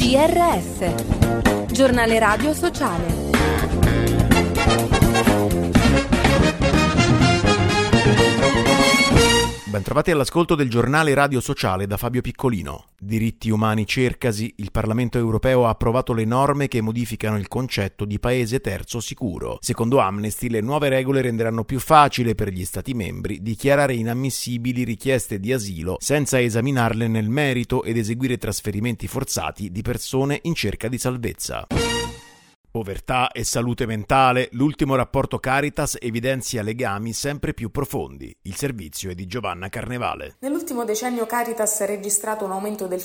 GRS, Giornale Radio Sociale. Bentrovati all'ascolto del Giornale Radio Sociale da Fabio Piccolino. Diritti umani cercasi, il Parlamento europeo ha approvato le norme che modificano il concetto di paese terzo sicuro. Secondo Amnesty, le nuove regole renderanno più facile per gli Stati membri dichiarare inammissibili richieste di asilo senza esaminarle nel merito ed eseguire trasferimenti forzati di persone in cerca di salvezza. Povertà e salute mentale, l'ultimo rapporto Caritas evidenzia legami sempre più profondi. Il servizio è di Giovanna Carnevale. Nell'ultimo decennio Caritas ha registrato un aumento del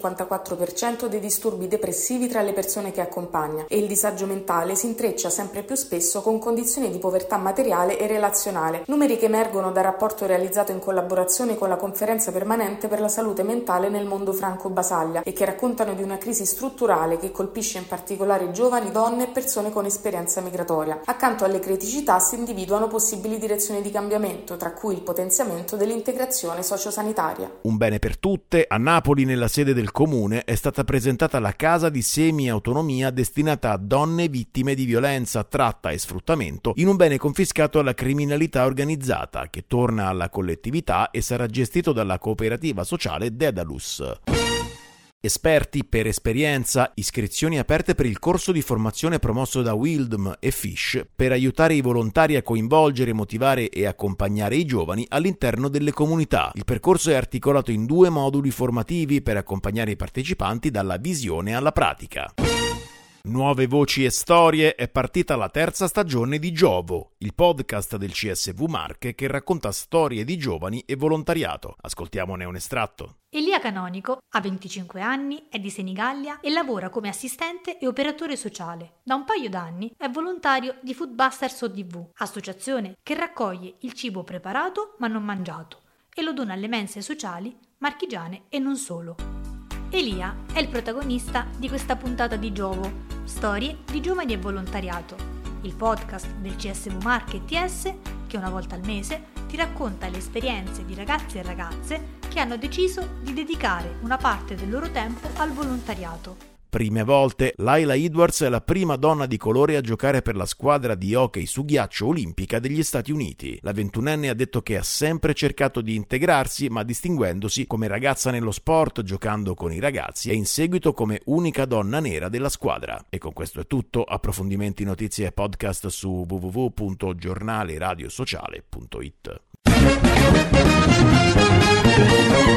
154% dei disturbi depressivi tra le persone che accompagna e il disagio mentale si intreccia sempre più spesso con condizioni di povertà materiale e relazionale, numeri che emergono dal rapporto realizzato in collaborazione con la Conferenza Permanente per la Salute Mentale nel mondo Franco-Basaglia e che raccontano di una crisi strutturale che colpisce in particolare giovani, donne e persone con esperienza migratoria. Accanto alle criticità si individuano possibili direzioni di cambiamento, tra cui il potenziamento dell'integrazione sociosanitaria. Un bene per tutte, a Napoli, nella sede del comune, è stata presentata la casa di semi-autonomia destinata a donne vittime di violenza, tratta e sfruttamento, in un bene confiscato alla criminalità organizzata, che torna alla collettività e sarà gestito dalla cooperativa sociale Dedalus. Esperti per esperienza, iscrizioni aperte per il corso di formazione promosso da Wildm e Fish per aiutare i volontari a coinvolgere, motivare e accompagnare i giovani all'interno delle comunità. Il percorso è articolato in 2 moduli formativi per accompagnare i partecipanti dalla visione alla pratica. Nuove voci e storie, è partita la 3ª stagione di Giovo, il podcast del CSV Marche che racconta storie di giovani e volontariato. Ascoltiamone un estratto. Elia Canonico ha 25 anni, è di Senigallia e lavora come assistente e operatore sociale. Da un paio d'anni è volontario di Foodbusters ODV, associazione che raccoglie il cibo preparato ma non mangiato e lo dona alle mense sociali marchigiane e non solo. Elia è il protagonista di questa puntata di Giovo, storie di giovani e volontariato, il podcast del CSV Marche TS che una volta al mese ti racconta le esperienze di ragazzi e ragazze che hanno deciso di dedicare una parte del loro tempo al volontariato. Prime volte, Laila Edwards è la prima donna di colore a giocare per la squadra di hockey su ghiaccio olimpica degli Stati Uniti. La 21enne ha detto che ha sempre cercato di integrarsi, ma distinguendosi come ragazza nello sport, giocando con i ragazzi, e in seguito come unica donna nera della squadra. E con questo è tutto. Approfondimenti, notizie e podcast su www.giornaleradiosociale.it.